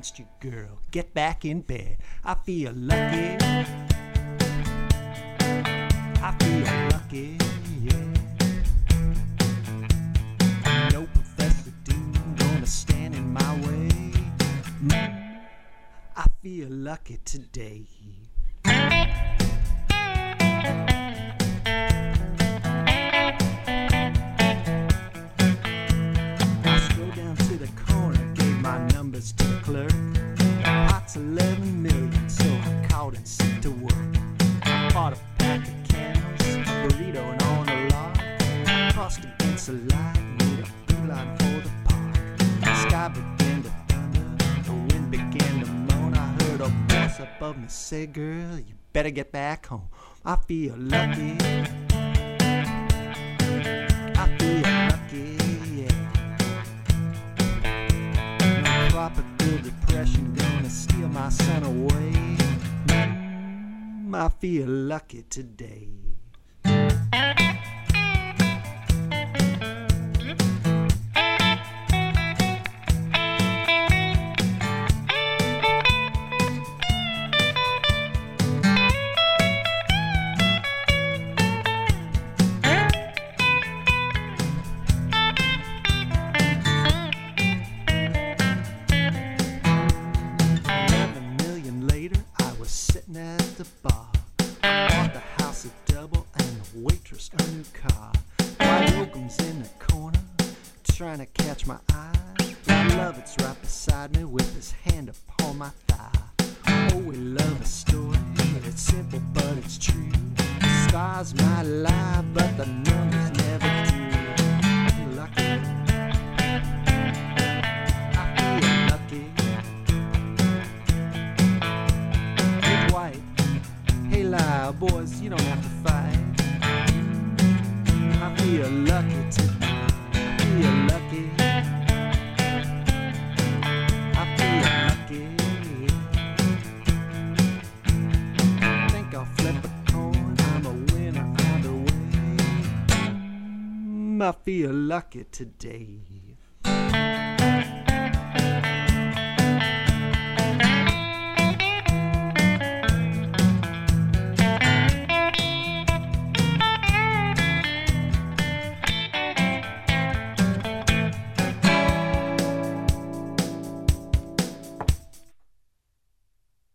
against you, girl. Get back in bed. I feel lucky. I feel lucky, yeah. No Professor Doom gonna stand in my way. I feel lucky today. To the clerk, pot's 11 million, so I called and set to work. I bought a pack of candles, a burrito, and on the log. Crossed against the light, made a beeline for the park. The sky began to thunder, the wind began to moan. I heard a voice above me say, "Girl, you better get back home." I feel lucky. I feel lucky, yeah. Tropical depression gonna steal my son away. I feel lucky today. 11 million later, I was sitting at the bar. I bought the house a double and the waitress a new car. White Oakham's in the corner, trying to catch my eye. My love's right beside me with his hand upon my thigh. Oh, we love a story, it's simple but it's true. The stars might lie, but the numbers never do. I'm lucky. I feel lucky. Big White, hey loud boys, you don't have to fight. I feel lucky tonight. I feel lucky. I feel lucky. Think I'll flip a coin. I'm a winner either way. I feel lucky today.